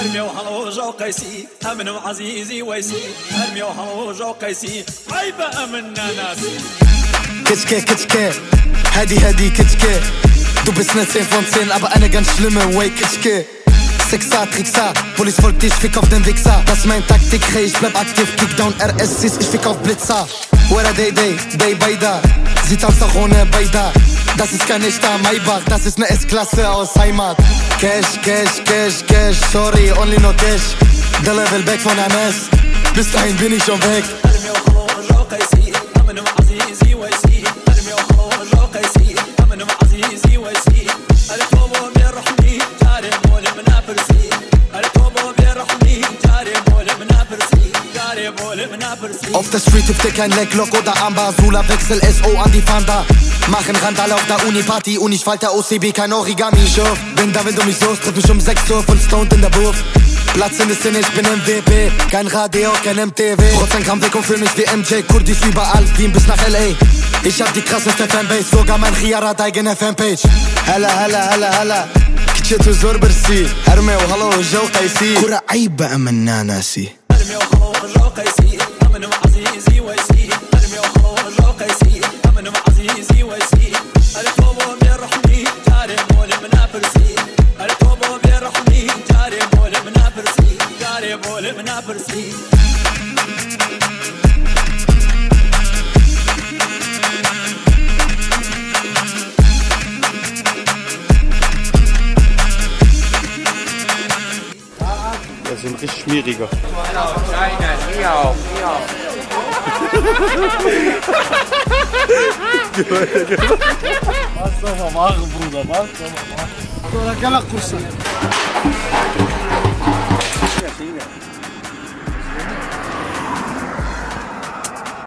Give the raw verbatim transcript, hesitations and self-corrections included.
ارمي وحلوجة وقيسي امن وعزيزي ويسي ارمي وحلوجة وقيسي عيبة امنا ناسي كتكي كتكي هادي هادي كتكي Du bist ne zehn von zehn, aber eine ganz schlimme way Kitschke Sixer, Trickser, Police folgt dich, fick auf den Wichser Das ist mein Taktik, hey, ich bleib aktiv Kickdown, R S Cs, ich fick auf Blitzer Where day day, day by da Sie tanzt auch ohne Beida Das ist kein echter Maybach, das ist ne S-Klasse aus Heimat Cash, Cash, Cash, Cash, sorry, only no cash Der Level back von M S Bis dahin bin ich schon weg Auf der Street hüpft dir kein Lecklock oder Ambasula Wechsel S O an die Fanda Machen Randale auf der Uni-Party und ich falte O C B, kein Origami Schurf, bin da wenn du mich suchst, triff mich um sechs Uhr voll stoned in der Booth Platz in der Szene, ich bin M V P Kein Radio, kein M T V Trotzdem kam weg und fühl mich wie M J Kurdisch überall, Wien bis nach L A Ich hab die krasseste Fanbase, sogar mein Khiyar hat eigene Fanpage Hella, hella, hella, hella كتشت وزور برسي هرمي وهلا وجو قيسي كرة عيبة أمنا ناسي هرمي وهلا وجو قيسي أمن وعزيزي ويسي هرمي وهلا وجو قيسي أمن وعزيزي ويسي الكوبو بيرحمي جاري مول منابرسي الكوبو بيرحمي جاري مول منابرسي جاري مول منابرسي Das ist ein richtig schmieriger. Was soll man machen, Bruder? Was soll man machen?